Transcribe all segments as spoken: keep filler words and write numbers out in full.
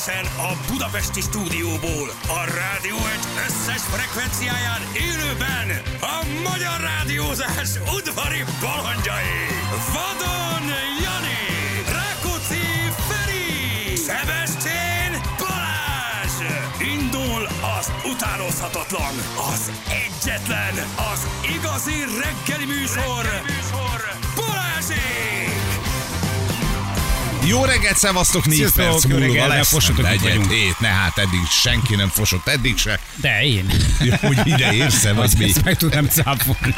Egyenesen a budapesti stúdióból, a Rádió egy összes frekvenciáján élőben a magyar rádiózás udvari balandjai. Vadon Jani, Rákóczi Feri, Szebestén Balázs. Indul az utánozhatatlan, az egyetlen, az igazi reggeli műsor, reggeli műsor Balázsék! Jó reggelt, szevasztok, négy perc múlva lesz. Legyen hét, ne hát eddig senki nem fosott, eddig se. De én. Hogy ide érsz-e, vagy mi? Ezt meg tudnám cáfolni.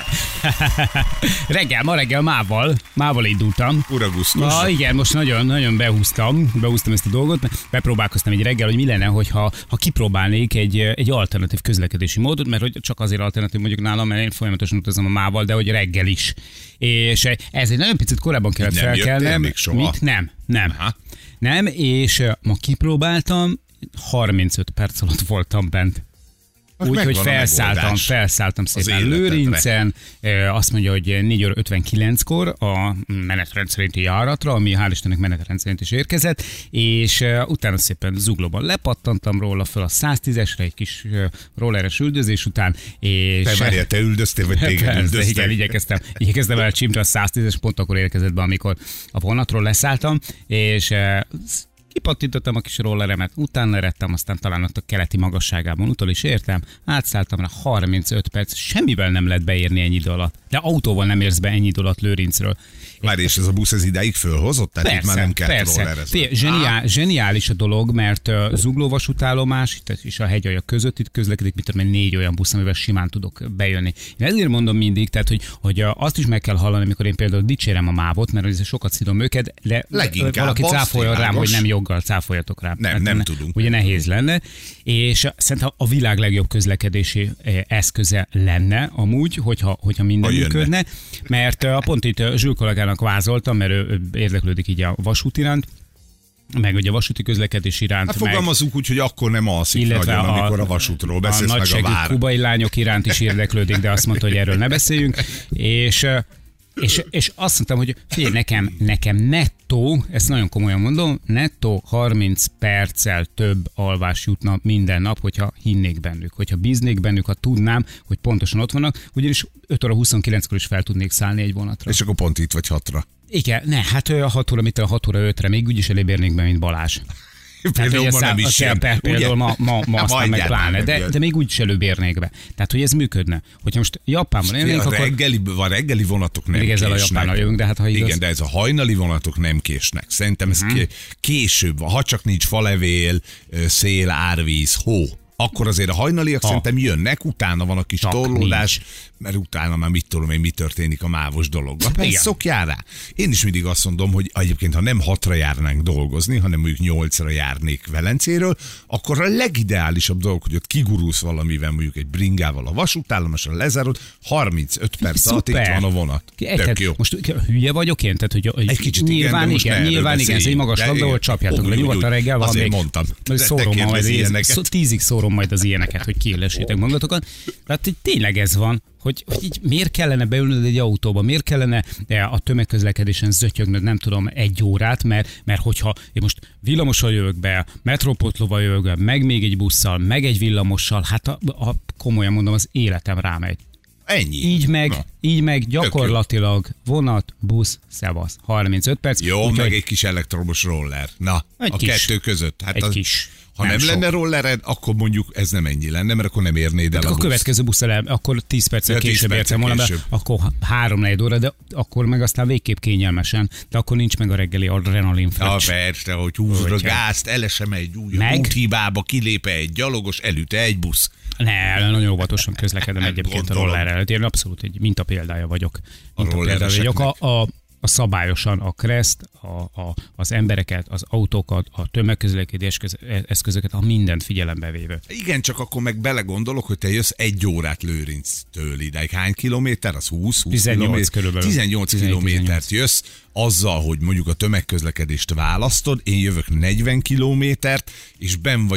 Reggel, ma reggel mával, mával indultam. Uragusztus. Na igen, most nagyon, nagyon behúztam, behúztam ezt a dolgot, bepróbálkoztam egy reggel, hogy mi lenne, hogyha ha kipróbálnék egy, egy alternatív közlekedési módot, mert hogy csak azért alternatív mondjuk nálam, mert én folyamatosan utazom a mával, de hogy reggel is. És ez egy nagyon picit korábban kellett nem felkelnem. Még soha? Mit? Nem, nem. Aha. Nem, és ma kipróbáltam, harmincöt perc alatt voltam bent. Úgy, hogy felszálltam, felszálltam szépen Lőrincen, azt mondja, hogy négy óra ötvenkilenckor a menetrend szerinti járatra, ami hál' Istennek menetrend szerint is érkezett, és utána szépen zuglóban lepattantam róla föl a száztízesre egy kis rolleres üldözés után. És te várjál, te üldöztél, vagy téged üldöztek? Igen, igyekeztem, igyekeztem el csimra a száztízes, pont akkor érkezett be, amikor a vonatról leszálltam, és kipattintottam a kis rolleremet, utána eredtem, aztán talán ott a keleti magasságában utol is értem, átszálltam rá harmincöt perc, semmivel nem lehet beérni ennyi idő alatt, de autóval nem érsz be ennyi idő alatt Lőrincről. Már és ez a busz ez idáig fölhozott? Tehát persze, itt már nem kell persze. Fé, zseniál, zseniális a dolog, mert uh, Zugló vasútállomás itt és a hegyalja között itt közlekedik, mit tudom, négy olyan busz, amivel simán tudok bejönni. Én ezért mondom mindig, tehát, hogy, hogy uh, azt is meg kell hallani, amikor én például dicsérem a mávot, mert azért sokat szidom őket, de leginkább valaki cáfolja rám, hogy nem joggal cáfoljatok rám. Nem, hát, nem ne, tudunk. Ugye nehéz lenne, és uh, szerintem a világ legjobb közlekedési uh, eszköze lenne amúgy, hogyha, hogyha minden működne, mert uh, pont itt uh, Zsül kollégának vázoltam, mert ő érdeklődik így a vasút iránt, meg ugye a vasúti közlekedés iránt. Hát fogalmazunk úgy, hogy akkor nem alszik nagyon, a, amikor a vasútról beszélsz, a meg a vár. kubai lányok iránt is érdeklődik, de azt mondta, hogy erről ne beszéljünk. És, és, és azt mondtam, hogy figyelj, nekem, nekem nettó, ezt nagyon komolyan mondom, nettó harminc perccel több alvás jutna minden nap, hogyha hinnék bennük, hogyha bíznék bennük, ha tudnám, hogy pontosan ott vannak, ugyanis öt óra huszonkilenckor is fel tudnék szállni egy vonatra. És akkor pont itt vagy hatra. Igen, ne, hát a hat óra, mit a hat óra ötre, még úgyis előbb érnék be, mint Balázs. Például ma nem is sem. Például ma, ma, ma aztán meg pláne, de, de még úgyis előbb érnék be. Tehát, hogy ez működne. Hogyha most Japánban élnénk, akkor... Reggeli, a reggeli vonatok nem még késnek. Ezzel a Japánnal jövünk, de hát ha igaz... Igen, de ez a hajnali vonatok nem késnek. Szerintem ez uh-huh. később, ha csak nincs falevél, szél, árvíz, hó. Akkor azért a hajnaliak ha. szerintem jönnek, utána van a kis Csak torlódás, nincs. Mert utána már mit tudom én, mi történik a mávos dologban. Persze szokjál rá. Én is mindig azt mondom, hogy egyébként, ha nem hatra járnánk dolgozni, hanem mondjuk nyolcra járnék Velencéről, akkor a legideálisabb dolog, hogy ott kigurulsz valamivel, mondjuk egy bringával a vasútállomáson lezárod, harmincöt perc alatt itt van a vonat. Tök jó. Most hülye vagyok én? Tehát, hogy egy kicsit nyilván igen, igen, nyilván igen, ez egy magas labda, ahol csapjátok le. Nyugodtan reggel van még. Mondtam. Szórom majd, tízig szórom majd az ilyeneket, hogy kiélessétek magatokat. Tehát így tényleg ez van, hogy, hogy így miért kellene beülnöd egy autóba, miért kellene a tömegközlekedésen zötyögnöd, nem tudom, egy órát, mert, mert hogyha én most villamossal jövök be, metrópotlóval jövök be, meg még egy busszal, meg egy villamossal, hát a, a, komolyan mondom, az életem rámegy. Ennyi. Így meg, Na. így meg gyakorlatilag vonat, busz, szevasz. harmincöt perc. Jó, úgy, meg hogy... egy kis elektromos roller. Na, egy a kis, kettő között. Hát egy az... kis. Ha nem, nem lenne rollered, akkor mondjuk ez nem ennyi lenne, mert akkor nem érnéd el hát a busz. A következő busz el, akkor tíz perccel ja, később értem volna, akkor három négy óra, de akkor meg aztán végképp kényelmesen, de akkor nincs meg a reggeli adrenalin fröccs. Ja, persze, hogy húzod a gázt, elesem egy új úthibába, kilépe egy gyalogos, elüte egy busz. Ne, nagyon óvatosan közlekedem egyébként a rollerrel. Én abszolút egy mintapéldája vagyok. Mintapéldája vagyok. A, a, a szabályosan a kreszt, a, a, az embereket, az autókat, a tömegközlekedés eszközöket, a mindent figyelembe véve. Igen, csak akkor meg belegondolok, hogy te jössz egy órát Lőrinctől ideig. Hány kilométer? Az húsz? húsz tizennyolc körülbelül. tizennyolc kilométert jössz, azzal, hogy mondjuk a tömegközlekedést választod, én jövök negyven kilométert, és benn vagyok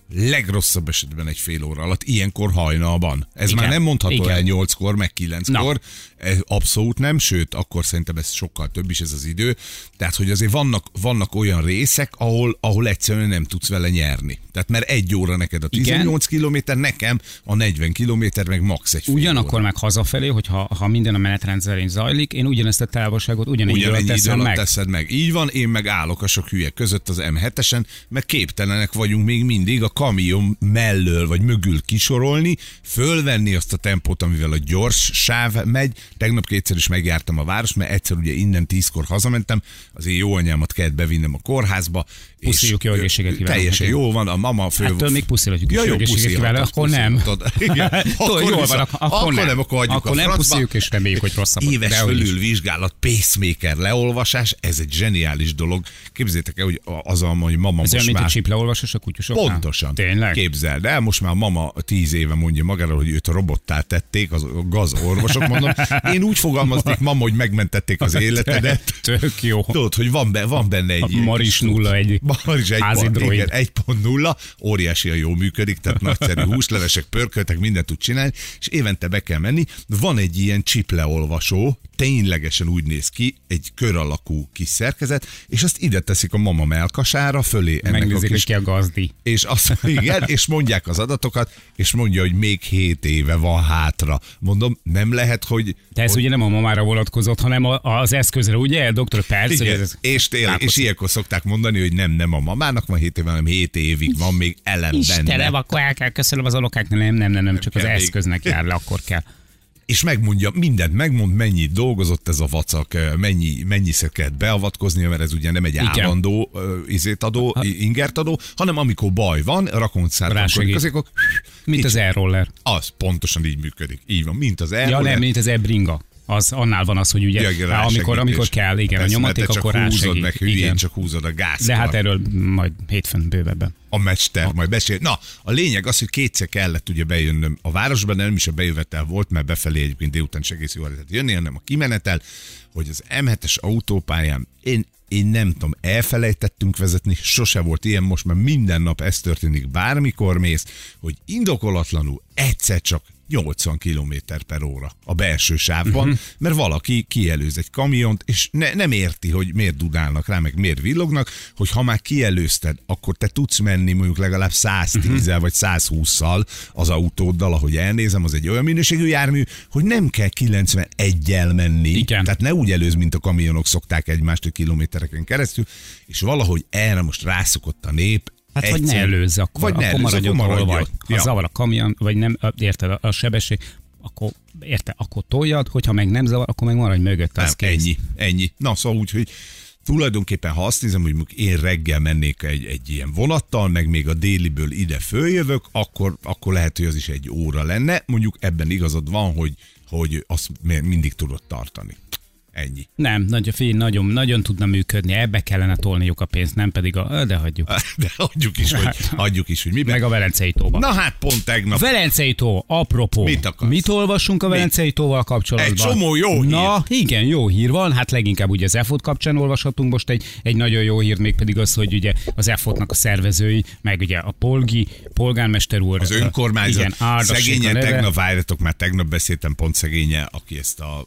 legrosszabb esetben egy fél óra alatt, ilyenkor hajnalban. Ez igen, már nem mondható igen. el nyolckor, meg kilenckor, abszolút nem, sőt, akkor szerintem ez sokkal több is ez az idő. Tehát, hogy azért vannak, vannak olyan részek, ahol, ahol egyszerűen nem tudsz vele nyerni. Tehát mert egy óra neked a tizennyolc kilométer, nekem a negyven kilométer, meg max egy fél Ugyanakkor óra. meg hazafelé, hogyha ha minden a menetrend szerint zajlik, én ugyanezt a távolságot ugyanígy Ugyanennyi idő teszem alatt meg. teszed meg. Így van, én meg állok a sok hülye között az em hetesen, meg képtelenek vagyunk még mindig a kamion mellől vagy mögül kisorolni, fölvenni azt a tempót, amivel a gyors sáv megy. Tegnap kétszer is megjártam a város, mert egyszer ugye innen tízkor hazamentem, az én jó anyámat kellett bevinnem a kórházba. Pusziljuk, jó egészséget kívánok. Teljesen jó van, a mama fő... Ettől még pusziljuk, ja, jó egészséget kívánok, akkor nem. Akkor jól van, akkor nem. Akkor nem pusziljuk, és reméljük, hogy rosszabb. Éves fölülvizsgálat, pacemaker leolvasás, ez egy zseniális dolog. Képzeljétek el, hogy az a, hogy mama ez most olyan, már... mint a csipleolvasás a kutyusoknál? Pontosan. Tényleg? Képzeld el, most már a mama tíz éve mondja magára, hogy őt robottá tették, az gazorvosok, mondom. Én úgy fogalmaznék, mama, hogy megmentették az életedet. Tök jó. Tudod, hogy van, be, van benne egy... A Maris nulla egy Maris egy házi pont, droid. igen, egy pont nulla, óriásian jól működik, tehát nagyszerű húslevesek, pörköltek, mindent tud csinálni, és évente be kell menni. Van egy ilyen csipleolvasó, ténylegesen úgy néz ki, egy kör alakú kis szerkezet, és azt ide teszik a mama melkasára, fölé ennek megnézik, a kis... ki a gazdi. És, azt, igen, és mondják az adatokat, és mondja, hogy még hét éve van hátra. Mondom, nem lehet, hogy... De ez hogy... ugye nem a mamára vonatkozott, hanem az eszközre, ugye, doktor Perc? Igen, ez és, tényleg, és ilyenkor szokták mondani, hogy nem, nem a mamának van hét éve, hanem hét évig van még elem benne. Istenem, akkor el kell köszönöm az unokáknak, nem, nem, nem, nem, csak az még... eszköznek jár le, akkor kell. És megmondja, mindent megmond, mennyit dolgozott ez a vacak, mennyi, mennyiszer kellett beavatkozni, mert ez ugye nem egy igen. állandó uh, izét adó, ha. ingert adó, hanem amikor baj van, rakoncárban közékok. Mint az e-roller. Az pontosan így működik. Így van, mint az e-roller. Ja nem, mint az e-bringa. Az annál van az, hogy ugye, ja, amikor, amikor kell, igen, persze, a nyomaték, akkor rásegít. Meg hülyén, igen. csak húzod a gázt. De hát erről majd hétfőn bővebben. A mester, majd beszél. Na, a lényeg az, hogy kétszer kellett ugye bejönnöm a városban, nem is a bejövetel volt, mert befelé egyébként délután is egész jól lehetett jönni, hanem a kimenetel, hogy az em hetes autópályán én, én nem tudom, elfelejtettünk vezetni, sose volt ilyen, most már minden nap ez történik, bármikor mész, hogy indokolatlanul egyszer csak nyolcvan kilométer per óra a belső sávban, uh-huh. mert valaki kielőz egy kamiont, és ne, nem érti, hogy miért dudálnak rá, meg miért villognak, hogy ha már kielőzted, akkor te tudsz menni mondjuk legalább száztízzel uh-huh. vagy százhússzal az autóddal, ahogy elnézem, az egy olyan minőségű jármű, hogy nem kell kilencvenegyel menni. Igen. Tehát ne úgy előz, mint a kamionok szokták egymást a kilométereken keresztül, és valahogy erre most rászokott a nép. Hát egyszer, vagy ne előzz, akkor, vagy akkor maradj ott, ahol vagy. Ha ja. zavar a kamion, vagy nem, érted, a, a sebesség, akkor, érted, akkor toljad, hogyha meg nem zavar, akkor meg maradj mögött. Az nem, ennyi, ennyi. Na szóval úgy, hogy tulajdonképpen ha azt nézem, hogy én reggel mennék egy, egy ilyen vonattal, meg még a déliből ide följövök, akkor, akkor lehet, hogy az is egy óra lenne. Mondjuk ebben igazad van, hogy, hogy azt mindig tudod tartani. Ennyi. Nem, nagyon, fél, nagyon, nagyon tudna működni, ebbe kellene tolniuk a pénzt, nem pedig a... De hagyjuk. De hagyjuk is, hogy, hagyjuk is, hogy miben. Meg a Velencei tóban. Na hát pont tegnap. Velencei tó, apropó. Mit akarsz? Mit olvassunk a Velencei tóval kapcsolatban? Egy csomó jó hír. Na, igen, jó hír van. Hát leginkább ugye az e fot kapcsán olvashatunk most egy, egy nagyon jó hírt, mégpedig az, hogy ugye az e fotnak a szervezői, meg ugye a Polgi, polgármester úr. Az önkormányzat. Igen, szegényen tegnap, várjatok, már tegnap beszéltem pont szegénye, aki ezt a...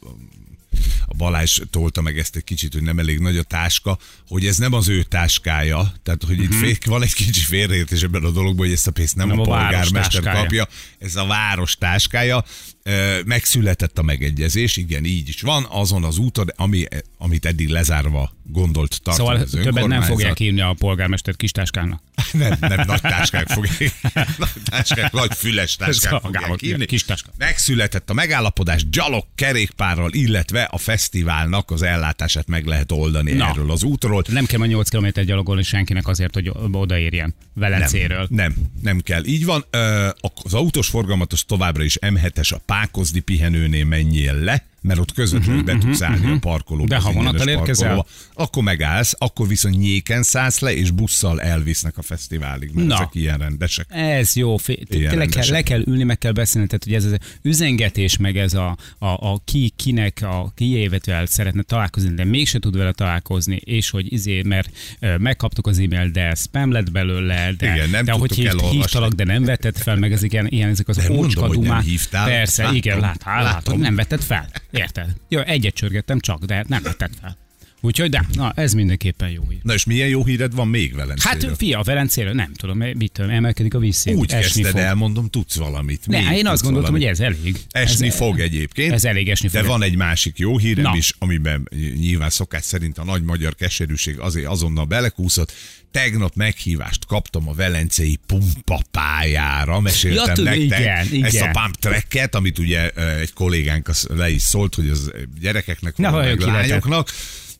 a Balázs tolta meg ezt egy kicsit, hogy nem elég nagy a táska, hogy ez nem az ő táskája, tehát hogy uh-huh. itt fél, van egy kicsi félreértés ebben a dologban, hogy ezt a pénzt nem, nem a, a polgármester kapja, ez a város táskája. Megszületett a megegyezés, igen, így is van, azon az úton, ami, amit eddig lezárva gondolt tartani szóval az önkormányzat. Többet nem fogják írni a polgármestert kis táskának. nem, nem, nagy táskák fogják, nagy táskák, nagy füles táskák fogják írni. Kis táskák. Megszületett a megállapodás, gyalog kerékpárral, illetve a fesztiválnak az ellátását meg lehet oldani Na. erről az útról. Nem kell majd nyolc kilométer gyalogolni senkinek azért, hogy odaérjen Velencéről. Nem, nem, nem kell. Így van, az autós forgalmat az továbbra is em hetes a Pákozdi pihenőnél menjél le, mert ott közvetlenül be tudsz állni a parkolóba. De ha vonattal érkezel, akkor megállsz, akkor viszont nyéken szállsz le, és busszal elvisznek a fesztiválig, mert Na. ezek ilyen rendesek. Ez jó, le kell, le kell ülni, meg kell beszélni, tehát hogy ez az üzengetés, meg ez a, a, a ki, kinek a kiévetvel szeretne találkozni, de mégse tud vele találkozni, és hogy izé, mert uh, megkaptuk az e-mail, de spam lett belőle, de, igen, nem de hogy hív, hívtalak, de nem vetted fel, meg ezek ilyen, ilyen ezek az ócska dumák. Persze, látom, igen, lát, látom, látom, nem vetted fel. Érted? Jó, egyet csörgettem csak, de nem vetted fel. Úgyhogy de, na, ez mindenképpen jó hír. Na és milyen jó híred van még Velencéről? Hát fia, Velencéről nem tudom, mit tudom, emelkedik a vízszint. Úgy kezdted, elmondom, tudsz valamit. Ne, én azt gondoltam, valamit. hogy ez elég. Esni ez, fog egyébként. Ez elég esni de fog. De van egy másik jó hírem na. is, amiben nyilván szokás szerint a nagy magyar keserűség azért azonnal belekúszott. Tegnap meghívást kaptam a velencei pumpapályára, meséltem ja, nektek igen, igen. ezt a pump tracket, amit ugye egy kollégánk le is szólt, hogy az gyerekeknek van, meg lányoknak.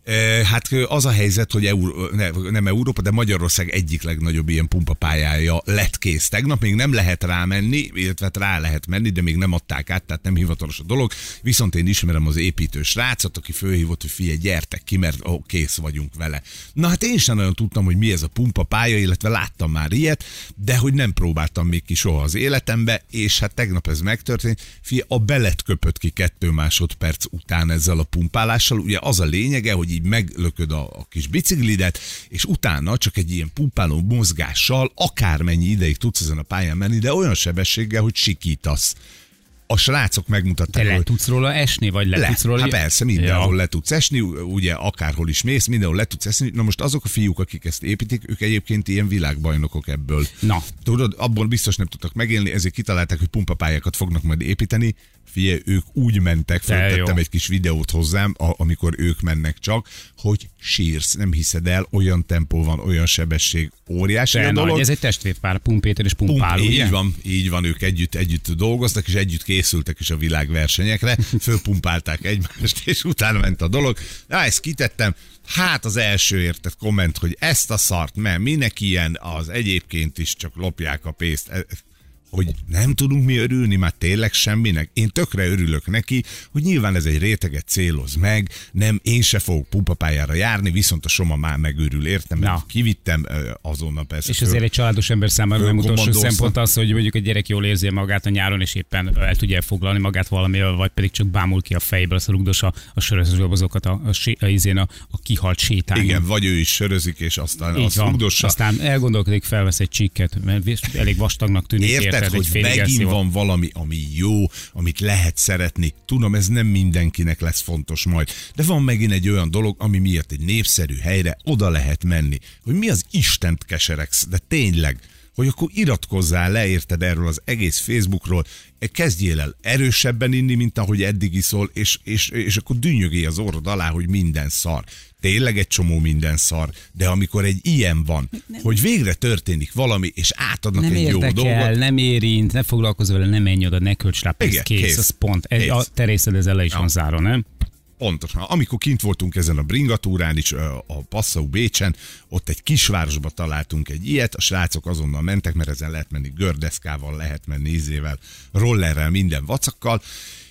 Hát az a helyzet, hogy Euró, ne, nem Európa, de Magyarország egyik legnagyobb ilyen pumpapályája lett kész. Tegnap még nem lehet rámenni, illetve rá lehet menni, de még nem adták át, tehát nem hivatalos a dolog. Viszont én ismerem az építő srácot, aki fölhívott, hogy figyelj, gyertek ki, mert ó, kész vagyunk vele. Na hát én sem nagyon tudtam, hogy mi ez a pumpapálya, illetve láttam már ilyet, de hogy nem próbáltam még ki soha az életembe, és hát tegnap ez megtörtént. Figyelj, a belet köpött ki kettő másodperc után ezzel a pumpálással. Ugye az a lényege, hogy így meglököd a, a kis biciklidet, és utána csak egy ilyen pumpáló mozgással akármennyi ideig tudsz ezen a pályán menni, de olyan sebességgel, hogy sikítasz. A srácok megmutatták, te le hogy... tudsz róla esni, vagy le, le tudsz róla... Hát persze, mindenhol ja. le tudsz esni, ugye akárhol is mész, mindenhol le tudsz esni. Na most azok a fiúk, akik ezt építik, ők egyébként ilyen világbajnokok ebből. Na. Tudod, abból biztos nem tudtak megélni, ezért kitalálták, hogy pumpapályákat fognak majd építeni. Figyelj, ők úgy mentek, feltettem egy kis videót hozzám, amikor ők mennek csak, hogy sírsz, nem hiszed el, olyan tempó van, olyan sebesség, óriási de a dolog. Nagy, ez egy testvérpár, Pump Péter és Pumpál, Pump, ugye? Így van, így van, ők együtt, együtt dolgoztak, és együtt készültek is a világversenyekre, fölpumpálták egymást, és utána ment a dolog. Na, ezt kitettem, hát az első értett komment, hogy ezt a szart, mert minek ilyen, az egyébként is csak lopják a pénzt. Hogy nem tudunk mi örülni már tényleg semminek. Én tökre örülök neki, hogy nyilván ez egy réteget céloz meg, nem, én se fogok pumpapályára járni, viszont a Soma már megőrül, értem, mert kivittem azonnal persze. És föl, azért egy családos ember számára nem utolsó szempont az, hogy mondjuk a gyerek jól érzi magát a nyáron, és éppen el tudja foglalni magát valamivel, vagy pedig csak bámul ki a fejből, azt rugdos a, a sörözős dobozokat a, a, a, a, a, a kihalt sétányon. Igen, vagy ő is sörözik, és aztán így azt van. rugdossa. Aztán elgondolkodik, felvesz egy csikket, mert elég vastagnak tűnik. Érted, érted hogy megint van valami, ami jó, amit lehet szeretni. Tudom, ez nem mindenkinek lesz fontos majd. De van megint egy olyan dolog, ami miatt egy népszerű helyre oda lehet menni. Hogy mi az Istent keseregsz, de tényleg, hogy akkor iratkozzál le, érted, erről az egész Facebookról, kezdjél el erősebben inni, mint ahogy eddig iszol, és, és, és akkor dünnyögél az orrod alá, hogy minden szar. Tényleg egy csomó minden szar, de amikor egy ilyen van, nem, hogy végre történik valami, és átadnak nem egy jó dolgot. Nem nem érint, ne foglalkozz vele, nem menj oda, ne költs rá pénzt, kész, kész, az pont. Kész. A te részed ezzel le is ja. van zárva, nem? Pontosan. Amikor kint voltunk ezen a bringatúrán is, a Passau Bécsen, ott egy kisvárosba találtunk egy ilyet, a srácok azonnal mentek, mert ezen lehet menni gördeszkával, lehet menni ízével, rollerrel, minden vacakkal,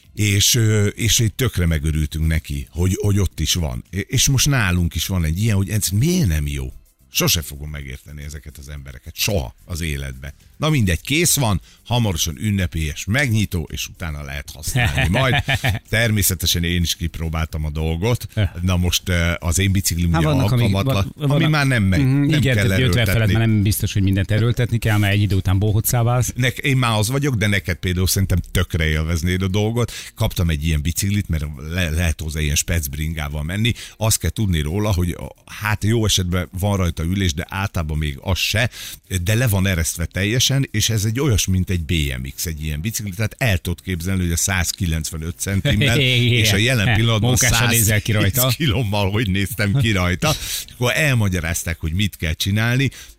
és, és egy tökre megörültünk neki, hogy, hogy ott is van. És most nálunk is van egy ilyen, hogy ez miért nem jó? Sose fogom megérteni ezeket az embereket. Soha az életbe. Na mindegy, kész van, hamarosan ünnepélyes megnyitó, és utána lehet használni majd. Természetesen én is kipróbáltam a dolgot. Na most az én biciklim ugye alkalmatlan, ami, ami már nem megy. Nem igen, kell erőltetni. Felett, már nem biztos, hogy mindent erőltetni kell, mert egy idő után bohóccá válsz. Ne, én már az vagyok, de neked például szerintem tökre élveznéd a dolgot. Kaptam egy ilyen biciklit, mert le, lehet hozzá ilyen specbringával menni. Azt kell tudni róla, hogy hát jó esetben van rajta ülés, de általában még az se, de le van eresztve teljesen, és ez egy olyas, mint egy bé em iksz, egy ilyen bicikli, tehát el tudod képzelni, hogy a száz kilencvenöt centimmel, és a jelen pillanatban száz kilommal, hogy néztem ki rajta. Akkor elmagyarázták, hogy mit kell csinálni.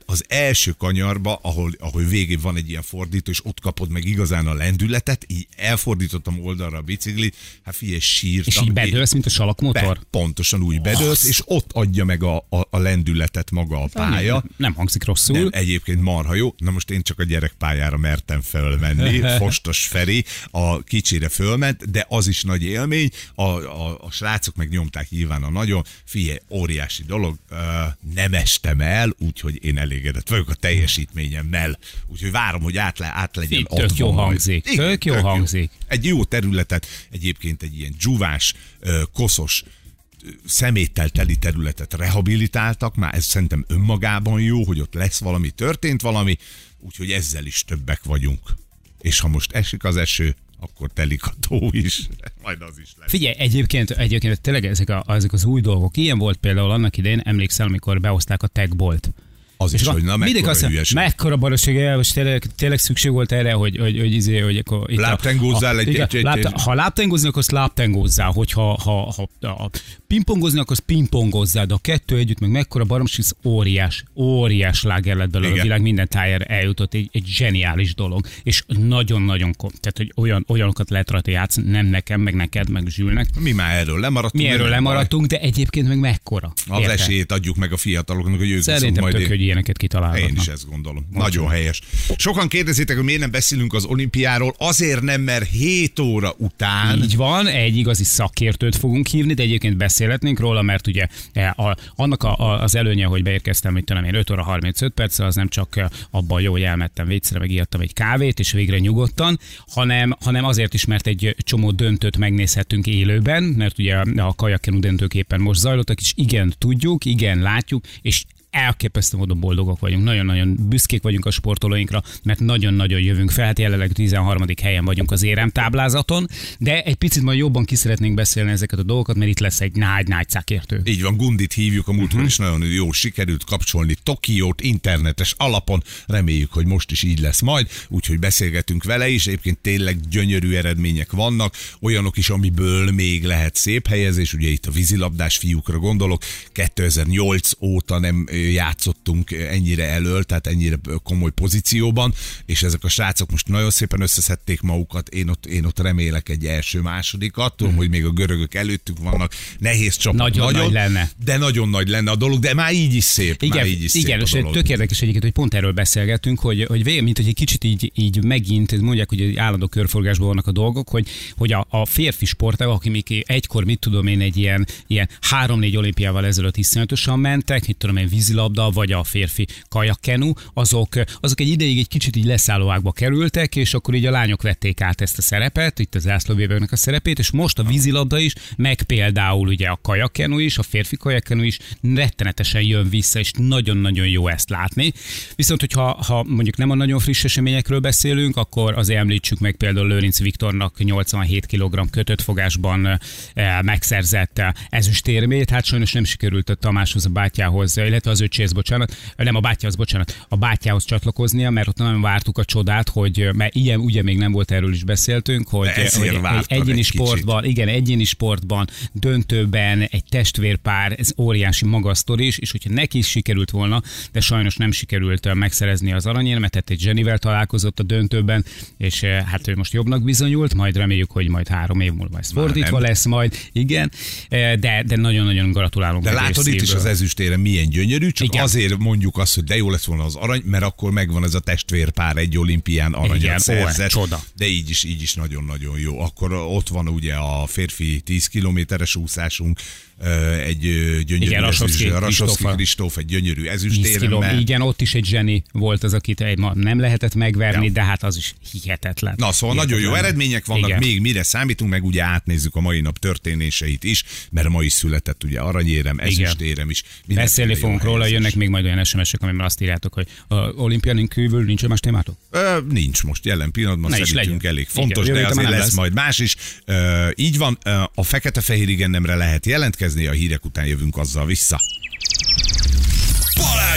az első kanyarba, ahol, ahol végén van egy ilyen fordító, és ott kapod meg igazán a lendületet, így elfordítottam oldalra a biciklit, hát figyelj, sírtam. És így bedőlsz, mint a salakmotor? Be, pontosan úgy bedőlsz, és ott adja meg a, a, a lendületet maga a pálya. Nem, nem hangzik rosszul. Nem, egyébként marha jó. Na most én csak a gyerekpályára mertem fölmenni. Fostos Feri a kicsire fölment, de az is nagy élmény. A, a, a srácok meg nyomták nyilván a nagyon. Figyelj, óriási dolog. Uh, nem estem el, úgyhogy én elégedett vagyok a teljesítményemmel. Úgyhogy várom, hogy át, le, át legyen. Tök ott jó van hangzik. Igen, Tök jó tök hangzik. Jó. Egy jó területet, egyébként egy ilyen dzsuvás, koszos, szeméttel teli területet rehabilitáltak, már ez szerintem önmagában jó, hogy ott lesz valami, történt valami, úgyhogy ezzel is többek vagyunk. És ha most esik az eső, akkor telik a tó is, majd az is lesz. Figyelj, egyébként, egyébként tényleg ezek, a, ezek az új dolgok. Ilyen volt például annak idején, emlékszel, amikor behozták a Techbolt. Az is, hogy na mekkora hülyeség. Mekkora barosság, most tényleg, tényleg szükség volt erre, hogy, hogy, hogy, izé, hogy akkor... Láptengózzál egy... egy, egy, egy ha láptengozni, akkor azt láptengozzál, hogyha ha, ha, ha pingpongozni, akkor azt pingpongozzál, de a kettő együtt meg mekkora baromság, ez óriás, óriás sláger lett belőle, a világ minden tájára eljutott, egy, egy zseniális dolog, és nagyon-nagyon, tehát hogy olyan, olyanokat lehet rajta játszani, nem nekem, meg neked, meg Zsülnek. Mi már erről lemaradtunk. Mi erről lemaradtunk, de egyébként meg mekkora. Az esélyt adjuk meg a fiataloknak, hogy ők szerintem majd tök, hogy ilyeneket kitalálnak. Én is ezt gondolom. Most nagyon van. Helyes. Sokan kérdezitek, hogy miért nem beszélünk az olimpiáról. Azért nem, mert hét óra után... Így van, egy igazi szakértőt fogunk hívni, de egyébként beszélhetnénk róla, mert ugye a, annak a, a, az előnye, hogy beérkeztem, mit tudom én, öt óra harmincöt perc, az nem csak abban jó, hogy elmettem vécére, meg ijedtem egy kávét, és végre nyugodtan, hanem, hanem azért is, mert egy csomó döntőt megnézhetünk élőben, mert ugye a kajakkenu döntők éppen most zajlottak, és igen, tudjuk, igen, látjuk, és elképesztő módon boldogok vagyunk, nagyon-nagyon büszkék vagyunk a sportolóinkra, mert nagyon-nagyon jövünk fel, hát jelenleg tizenharmadik helyen vagyunk az éremtáblázaton, de egy picit majd jobban ki szeretnénk beszélni ezeket a dolgokat, mert itt lesz egy nagy-nagy szakértő. Így van, Gundit hívjuk, a múltkor is nagyon jó sikerült kapcsolni Tokiót internetes alapon, reméljük, hogy most is így lesz majd, úgyhogy beszélgetünk vele is, egyébként tényleg gyönyörű eredmények vannak, olyanok is, amiből még lehet szép helyezés, ugye itt a vízilabdás fiúkra gondolok, kétezer-nyolc óta nem játszottunk ennyire elől, tehát ennyire komoly pozícióban, és ezek a srácok most nagyon szépen összeszedték magukat, én ott, én ott remélek egy első-másodikat, tudom, mm. hogy még a görögök előttük vannak, nehéz csapat, nagyon, nagyon nagy lenne. De nagyon nagy lenne a dolog, de már így is szép. Igen, már így is igen, szép és tök érdekes egyébként, hogy pont erről beszélgetünk, hogy, hogy végül, mint hogy egy kicsit így, így megint, mondják, hogy egy állandó körforgásban vannak a dolgok, hogy, hogy a, a férfi sportágok, akik még egykor, mit tudom én, egy ilyen, ilyen három-négy olimpiával ezelőtt iszonyatosan mentek, mit tudom én, vízilabda, vagy a férfi kajakkenu, azok, azok egy ideig egy kicsit így leszállóákba kerültek, és akkor így a lányok vették át ezt a szerepet, itt az zászlóvivőnek a szerepét, és most a vízilabda is, meg például ugye a kajakkenu is, a férfi kajakkenu is rettenetesen jön vissza, és nagyon-nagyon jó ezt látni. Viszont, hogyha ha mondjuk nem a nagyon friss eseményekről beszélünk, akkor azért említsük meg például Lőrinc Viktornak nyolcvanhét kilogramm kötött fogásban megszerzett ezüstérmét, hát sajnos nem sikerült a Tamáshoz, a bátyához, illetve az öcséhez, bocsánat, nem a bátyához, bocsánat, a bátyához csatlakoznia, mert ott nagyon vártuk a csodát, hogy, mert ilyen ugye még nem volt, erről is beszéltünk, hogy, hogy egy egyéni egy sportban, igen, egyéni sportban, döntőben egy testvérpár, ez óriási maga sztori is, és hogyha neki is sikerült volna, de sajnos nem sikerült megszerezni az aranyérmet, tehát egy Zsenivel találkozott a döntőben, és hát ő most jobbnak bizonyult, majd reméljük, hogy majd három év múlva ez fordítva lesz majd, igen, de, de nagyon-nagyon gratulálunk. De látod itt is az ezüstérem milyen gyönyörű, csak igen. Azért mondjuk azt, hogy de jó lett volna az arany, mert akkor megvan ez a testvérpár, egy olimpián aranyat szerzett. Csoda. De így is, így is nagyon-nagyon jó. Akkor ott van ugye a férfi tíz kilométeres úszásunk, egy gyönyörű Rasovszky Kristóf, egy gyönyörű ezüstéremmel. Igen, ott is egy zseni volt az, akit egy ma nem lehetett megverni, ja. De hát az is hihetetlen. Na szóval hihetetlen. Nagyon jó eredmények vannak, igen. Még mire számítunk, meg ugye átnézzük a mai nap történéseit is, mert ma is született ugye aranyérem, ezüstérem is. Beszélni fogunk róla, jönnek még majd olyan es em es-ek, amiben azt írjátok, hogy olimpián kívül nincs más témátok? Ö, nincs most jelen pillanatban, szerintünk elég fontos, igen, de azért lesz, lesz majd más is. Ö, így van, a fekete-fehér igennemre lehet jelentkezni, a hírek után jövünk azzal vissza.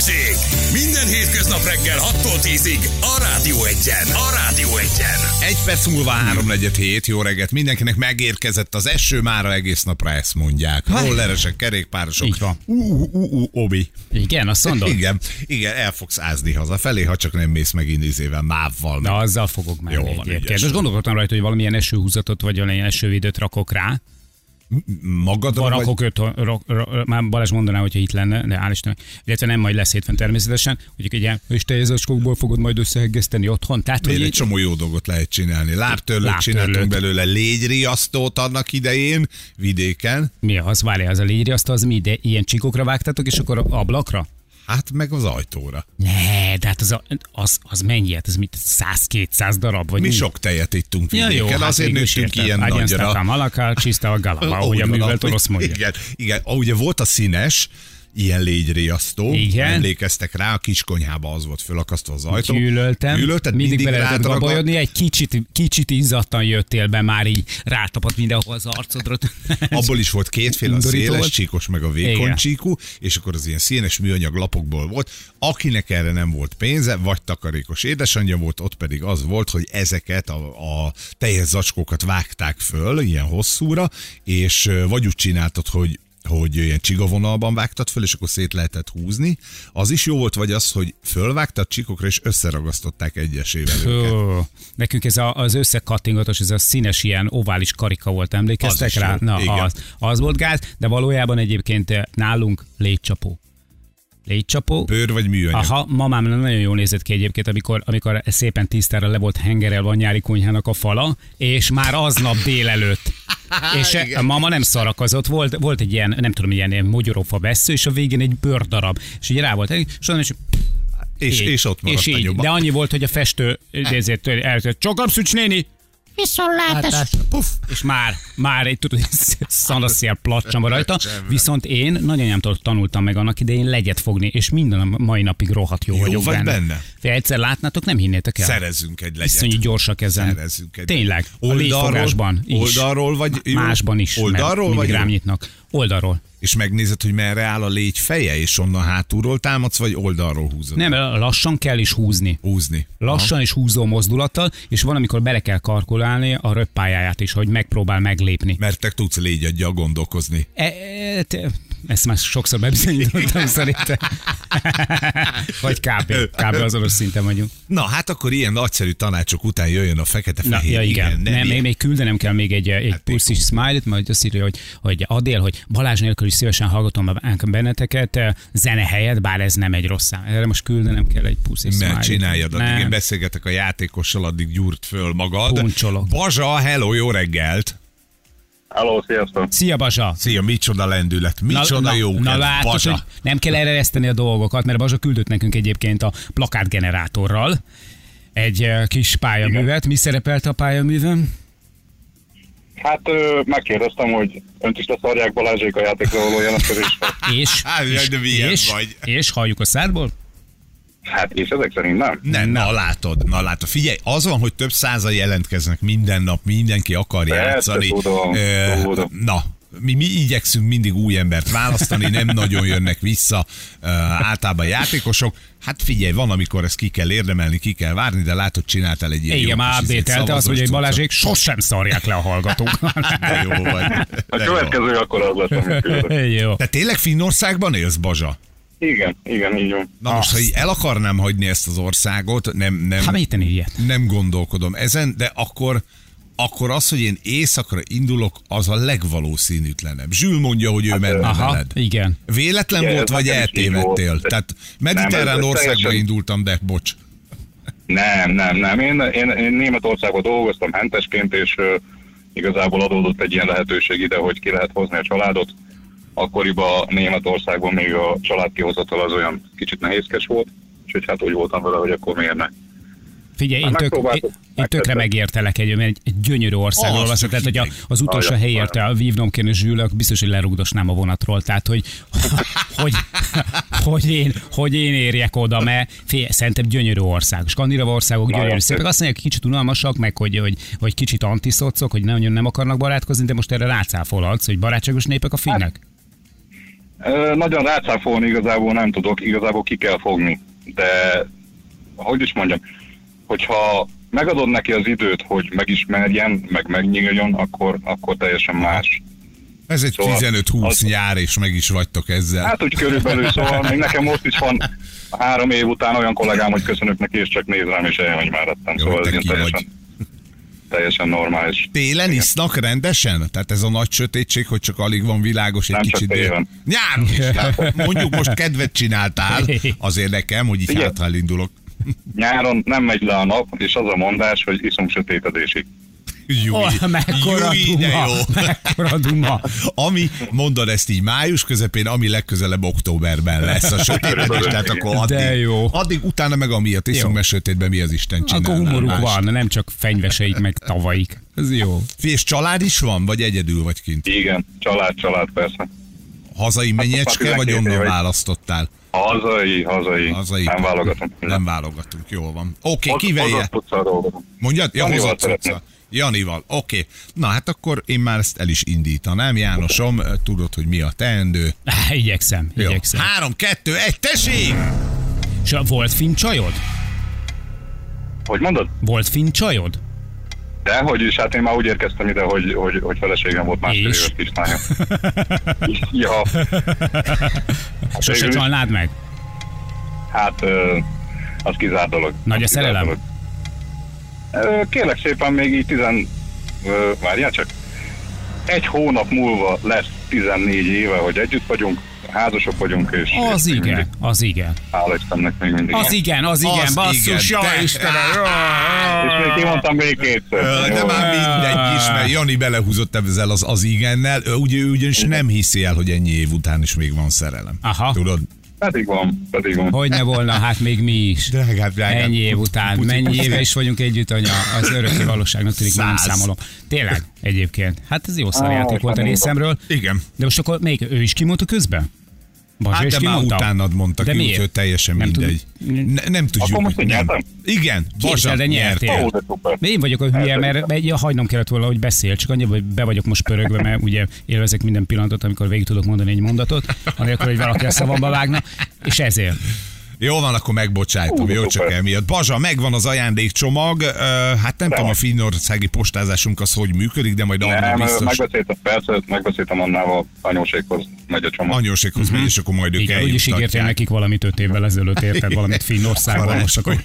Balázsék! Minden hétköznap reggel hattól tízig a Rádió Egyen. A Rádió Egyen. Egy perc múlva háromnegyed hét, jó reggelt mindenkinek, megérkezett az eső, mára egész napra ezt mondják. Rolleresek, kerékpárosok. Így van. Ú, ú, ú, obi. Igen, azt mondod? Igen, igen, el fogsz ázni hazafelé, ha csak nem mész meg indizével, mávval. Na, azzal fogok menni. Jó van, egyébként. Most gondolkodtam rajta, hogy valamilyen esőhúzatot vagy valamilyen esővédőt rakok rá. Magadra Van vagy... rakok öt, ro, ro, már Balázs mondaná, hogyha itt lenne, de hál' Istennek, illetve nem majd lesz hétfőn természetesen, hogy ugye, és te zacskókból fogod majd összeheggeszteni otthon. Tehát, Miért hogy egy csomó jó dolgot lehet csinálni. Lábtörlőt csináltunk belőle, légyriasztót annak idején, vidéken. Mi az? Várjál, az a légyriasztó, az mi? De ilyen csikokra vágtatok, és akkor ablakra? Hát meg az ajtóra. Ne, de hát az, a, az, az mennyi? Hát ez mit száz-kétszáz darab? Vagy Mi mi? sok tejet ittunk vidéken, ja, jó, azért hát nőttünk ilyen nagyra. A malakál, csiszta a galaba, ahogy a művelt orosz mondja. Igen, igen, ugye volt a színes, ilyen légyriasztó. Igen. Emlékeztek rá, a kiskonyhába az volt fölakasztva az ajtó. Gyűlöltem. Gyűlölted, mindig, mindig bele lehetett rátragad... gabajodni, egy kicsit, kicsit izzadtan jöttél be, már így rátapadt mindenhol az arcodra. Abból is volt kétféle, a széles volt. csíkos, meg a vékony Igen. csíkú, és akkor az ilyen színes műanyag lapokból volt. Akinek erre nem volt pénze, vagy takarékos édesanyja volt, ott pedig az volt, hogy ezeket a, a teljes zacskókat vágták föl, ilyen hosszúra, és vagy úgy csináltad, hogy hogy ilyen csigavonalban vágtad föl, és akkor szét lehetett húzni. Az is jó volt, vagy az, hogy fölvágtad csikokra, és összeragasztották egyesével őket. Hú, nekünk ez a, az összekattingatos, ez a színes ilyen ovális karika volt, emlékeztek rá? jó, Na, az, az volt gáz, de valójában egyébként nálunk légycsapó. Légycsapó. Bőr vagy műanyag? Aha, mamám nagyon jól nézett ki egyébként, amikor, amikor szépen tisztára le volt hengerelve a nyári konyhának a fala, és már aznap délelőtt. És a mama nem szarakozott, volt, volt egy ilyen, nem tudom, ilyen mogyorófa vessző, és a végén egy bőrdarab. És ugye rá volt, és onnan is... És, és ott maradt és a így, nyoma. de annyi volt, hogy a festő ezért eltört, Csokapszücs néni! Viszontlátás! Puff! És már, már egy tudod, szanaszél placsamba rajta. Viszont én nagyanyámtól tanultam meg annak idején legyet fogni, és minden a mai napig rohadt jó, Jó vagyok vagy benne. benne? Fél egyszer látnátok, nem hinnétek el. Szerezzünk egy legyet. Iszonyú gyorsak ezen. Szerezzünk egy Tényleg. Oldalról, a légyfogásban is. Oldalról vagy... Jó? Másban is. Oldalról vagy? Rám nyitnak. Oldalról. És megnézed, hogy merre áll a légy feje, és onnan hátulról támadsz, vagy oldalról húzod? Nem, lassan kell is húzni. Húzni. Lassan és húzó mozdulattal, és van, amikor bele kell kalkulálni a röppályáját is, hogy megpróbál meglépni. Mert te tudsz légyaggyal gondolkozni. E, e, te, ezt már sokszor bebizonyítottam szerintem. Vagy kb. Kb. azonos szinten vagyunk. Na, hát akkor ilyen nagyszerű tanácsok után jöjjön a fekete-fehér. Ja, igen. igen nem, nem, még, még küldenem kell még egy, egy hát puszis smile-t, majd azt írja, hogy, hogy Adél, hogy Balázs nélkül is szívesen hallgatom benneteket, zene helyett, bár ez nem egy rossz szám. Erre most küldenem kell egy puszis smile-t. Mert csináljad, addig én beszélgetek a játékossal, addig gyúrt föl magad. Puncsolok. Bazsa, hello, jó reggelt! Halló, sziasztok! Szia, Bazsa! Szia, micsoda lendület, micsoda na, jó na, kedv, na látod, Bazsa. hogy nem kell ereszteni a dolgokat, mert Bazsa küldött nekünk egyébként a plakátgenerátorral egy eh, kis pályaművet. Mi szerepelt a pályaművön? Hát ö, megkérdeztem, hogy önt is leszarják Balázsék a játékra való jelentkezésre. És, Hát, és, de milyen és, vagy. és halljuk a szádból? Hát és ezek szerint nem. Nem, na. na látod, na látod. Figyelj, az van, hogy több százan jelentkeznek minden nap, mindenki akar Persze, játszani. tudom, Ö, tudom. Na, mi, mi igyekszünk mindig új embert választani, nem nagyon jönnek vissza uh, általában játékosok. Hát figyelj, van, amikor ezt ki kell érdemelni, ki kell várni, de látod, csináltál egy ilyen Igen, jó már kis izét, update-elte azt, hogy egy szavazós Balázsék sosem szarják le a hallgatók. De jó vagy. A De jó. következő akkor az lesz, amit küldök. Jó. Te tényleg Finnországban élsz, Bazsa? Igen, igen, így van. Na most, ha így el akarnám hagyni ezt az országot, nem, nem, Hát mit ilyet? nem gondolkodom ezen, de akkor, akkor az, hogy én éjszakra indulok, az a legvalószínűtlenebb. Zsül mondja, hogy ő menne Aha, veled. igen. Véletlen Igen, volt, ez vagy nekem is így eltévedtél? volt. Tehát mediterrán Nem, ez országba teljesen- indultam, de bocs. Nem, nem, nem. Én, én, én Németországban dolgoztam hentesként, és uh, igazából adódott egy ilyen lehetőség ide, hogy ki lehet hozni a családot. Akkoriban Németországban még a családkihozatal az olyan kicsit nehézkes volt, úgyhogy hát úgy voltam vele, hogy akkor miért ne. Figyelj, én, Már tök, én, megpróbáltuk, én tökre megtettem. megértelek egy, mert egy, egy gyönyörű országról Az van, csak tehát hogy a, hideg. az utolsó Ajaj, helyért ajaj. vívnom kéne Zsülök, biztos, hogy lerugdosnám a vonatról, tehát hogy, hogy, hogy, én, hogy én érjek oda, mert fél, szerintem gyönyörű ország. Skandináv országok gyönyörű Nagyon szépek. szép. Azt mondják, kicsit unalmasak, meg hogy, hogy, hogy kicsit antiszocok, hogy nagyon nem akarnak barátkozni, de most erre rácáfolhatsz, hogy barátságos népek a finnek. Ö, nagyon rácáfolni igazából nem tudok, igazából ki kell fogni. De, hogy is mondjam, hogyha megadod neki az időt, hogy megismerjen, meg megnyíljon, akkor, akkor teljesen más. Ez egy szóval tizenöt-húsz az... nyár, és meg is vagytok ezzel. Hát úgy körülbelül, szóval még nekem most is van három év után olyan kollégám, hogy köszönök neki, és csak néz rám, és elmegy már ettem. Szóval ez teljesen, teljesen normális. Télen igen. Isznak rendesen? Tehát ez a nagy sötétség, hogy csak alig van világos egy nem kicsit. Nyáron is. Mondjuk most kedvet csináltál, azért nekem, hogy így hát elindulok. Nyáron nem megy le a nap, és az a mondás, hogy iszunk sötétedésig. Júj, oh, mekkora júj, duma, jó. Mekkora duma. Ami, mondod ezt így május közepén, ami legközelebb októberben lesz a sötétedés, tehát akkor addig, jó. addig utána meg amiatt iszunk, mert sötétben mi az Isten csinál. Akkor humoruk más. Van, nem csak fenyveseik, meg tavaik. Ez jó. És család is van, vagy egyedül vagy kint? Igen, család, család persze. Hazai mennyecske, hát, vagy onnan választottál? Hazai, hazai, hazai. Nem válogatunk. Nem válogatunk, jól van. Oké, okay, kivelje? Mondjad? Ja, hozott utca. Janival, oké. Okay. Na hát akkor én már ezt el is indítanám. Jánosom, tudod, hogy mi a teendő? Há, igyekszem, Jó. igyekszem. Három, kettő, egy, tessék! És volt finn csajod? Hogy mondod? Volt finn csajod? Dehogy is, hát én már úgy érkeztem ide, hogy, hogy, hogy feleségem volt másfél éves kislánya. Ja. Hát sose csalnád meg? Hát, az kizárt dolog. Nagy a szerelem? Dolog. Kérlek szépen, még így tizen... Várjál csak. Egy hónap múlva lesz tizennégy éve, hogy együtt vagyunk, házasok vagyunk, és... Az és igen, mindig, az igen. Hála Istennek még mindig. Az igen, az igen, az basszus, jaj Istenem! És még kimondtam még kétszer. De már mindegy is, mert Jani belehúzott ezzel az, az igennel, ugye, ugyanis nem hiszi el, hogy ennyi év után is még van szerelem. Aha. Tudod? Pedig van, pedig van. Hogy ne volna, hát még mi is. Drágát, drágát. Ennyi év után, mennyi éve is vagyunk együtt, anya, az örökké valóságnak tűnik, már nem számolom. Tényleg, egyébként. Hát ez jó szarjáték volt a részemről. Igen. De most akkor még ő is kimondta közben? Bazsa, hát de már utánad mondta ki, úgyhogy teljesen nem mindegy. Tud... Ne, nem tudjuk. Akkor most nem. Igen, Bazsa, de nyertél. De én vagyok a hülye, mert egy, hagynom kellett volna, hogy beszél, csak annyi, hogy be vagyok most pörögve, mert ugye élvezek minden pillanatot, amikor végig tudok mondani egy mondatot, anélkül, hogy valaki a szavamba vágna, és ezért. Jó van, akkor megbocsájtom, jó csak emiatt. Bazsa, megvan az ajándékcsomag, uh, hát nem de tudom a finnországi postázásunk az hogy működik, de majd Anna biztos... megbeszéltem, persze, megbeszéltem Annával, anyóséghoz megy a csomag. Anyóséghoz megy, és akkor majd ők eljutatják. Úgyis ígértél nekik valamit öt évvel ezelőtt, érted, valamit Finnországban, most akkor...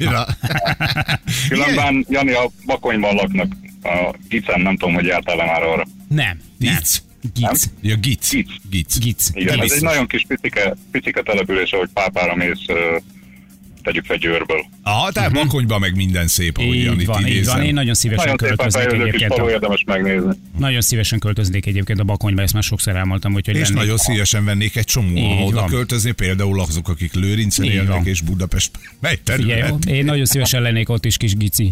Különben Jani a Bakonyban laknak, a Gicen, nem tudom, hogy jártál-e már arra. Nem, Gic. Gic. Ja, Gic. Gic. Gic. Gic. Igen, ez egy nagyon kis picike, picike település, ahogy Pápára mész, tegyük fel Győrből. Ah, tehát uh-huh. Bakonyban meg minden szép, ahogy Janit van, így van, én nagyon szívesen nagyon költöznék egyébként. Nagyon érdemes megnézni. Nagyon szívesen költöznék egyébként a Bakonyba, ezt már sokszor elmondtam. Hogy és lennék. Nagyon szívesen vennék egy csomó oda költözni, például azok, akik Lőrincen így élnek, van. És Budapest mely terület. Én nagyon szívesen lennék ott is, kis Gici.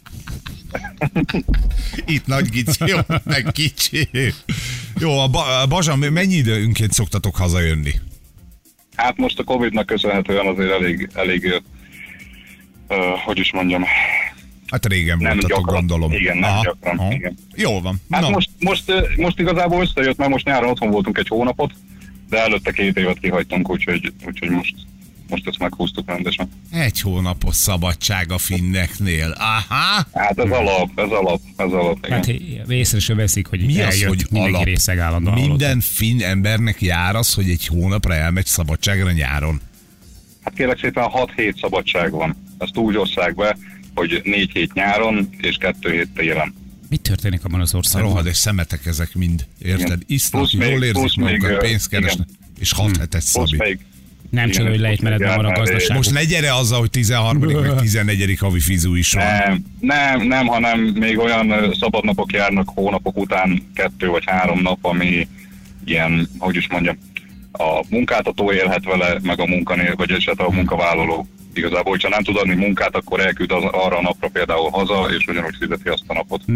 Itt nagy Gici, jó, meg kicsi. Jó, a ba- Bazsa, mennyi időnként szoktatok hazajönni? Hát most a Covidnak köszönhetően azért elég, elég uh, hogy is mondjam. Hát régen nem voltatok, gyakran. Gondolom. Igen, nem aha, gyakran. aha. Igen. Jó van. Hát most, most, most igazából összejött, mert most nyáron otthon voltunk egy hónapot, de előtte két évet kihagytunk, úgyhogy, úgyhogy most, most ezt meghúztuk rendesen. Egy hónapos szabadság a finneknél. Aha! Hát ez alap, ez alap, ez alap. Igen. Hát észre se veszik, hogy mi eljött, az, hogy mindenki részeg állandóan. Minden finn embernek jár az, hogy egy hónapra elmegy szabadságra nyáron. Hát kérlek szépen hat hét szabadság van. Ezt úgy osszák be, hogy négy hét nyáron és kettő hét télen. Mi történik abban az országban? Rohad és szemetek ezek mind, érted? Isznak, jól érzik magukat, pénzt keresnek, és hat hetes szabi. Nem csoda, hogy lejtmenetben van a gazdaság. Most ne gyere azzal, hogy tizenharmadik vagy tizennegyedik havi fizú is van. Nem, nem, nem, hanem még olyan szabadnapok járnak hónapok után, kettő vagy három nap, ami ilyen, hogy is mondjam, a munkáltató élhet vele, meg a munkanél, vagy esetleg a munkavállaló. Igazából, hogyha nem tud adni munkát, akkor elküld az, arra a napra például haza, és ugyanúgy fizeti azt a napot. Na,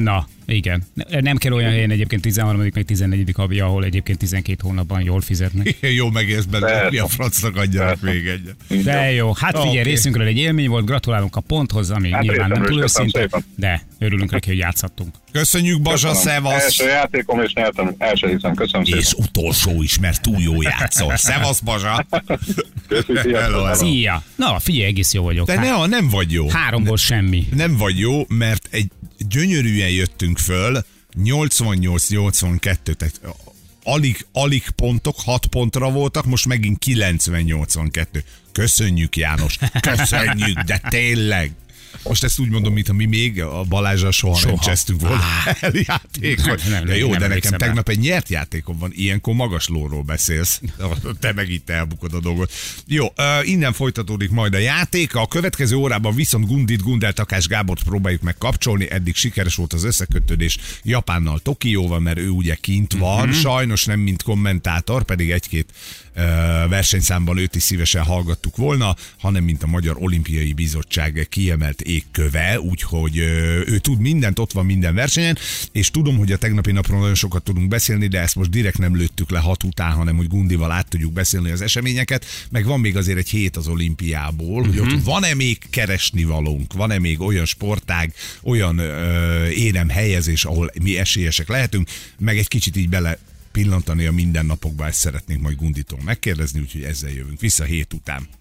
Igen. Nem kell olyan helyen egyébként tizenharmadik meg tizennegyedik havi, ahol egyébként tizenkét hónapban jól fizetnek. Jó megérsz belőle, mi a francnak adjanak még egyet. De jó, hát figyelj, okay. Részünkről egy élmény volt, gratulálunk a ponthoz, ami hát nyilván nem túl őszinte, de örülünk neki, hogy játszhattunk. Köszönjük, Bazsa, szevasz! Első játékom, és nyertem, el sem hiszem, köszönöm szépen. És utolsó is, mert túl jó játszol. Szevasz, Bazsa! Köszönöm. Szia! Na, figyelj, egész jó vagyok. De ne, nem vagy jó. Háromból semmi. Nem vagy jó, mert egy gyönyörűen jöttünk föl, nyolcvannyolc nyolcvankettő, tehát alig, alig pontok, hat pontra voltak, most megint kilencven nyolcvankettő. Köszönjük, János, köszönjük, de tényleg. Most ezt úgy mondom, mintha mi még a Balázsral soha, soha. nem csesztünk volna el játékot. Nem, nem, de jó, nem, de nem nekem tegnap egy nyert játékom van, ilyenkor magas lóról beszélsz. Te meg itt elbukod a dolgot. Jó, uh, innen folytatódik majd a játék. A következő órában viszont Gundit, Gundel, Takás Gábort próbáljuk meg kapcsolni. Eddig sikeres volt az összekötődés Japánnal, Tokióval, mert ő ugye kint van. Mm-hmm. Sajnos nem mint kommentátor, pedig egy-két uh, versenyszámban őt is szívesen hallgattuk volna, hanem mint a Magyar Olimpiai Bizottság kiemelt égköve, úgyhogy ö, ő tud mindent, ott van minden versenyen, és tudom, hogy a tegnapi napról nagyon sokat tudunk beszélni, de ezt most direkt nem lőttük le hat után, hanem hogy Gundival át tudjuk beszélni az eseményeket, meg van még azért egy hét az olimpiából, uh-huh. hogy ott van-e még keresni valónk, van-e még olyan sportág, olyan ö, érem helyezés, ahol mi esélyesek lehetünk, meg egy kicsit így bele pillantani a mindennapokba, ezt szeretnénk majd Gunditól megkérdezni, úgyhogy ezzel jövünk vissza hét után.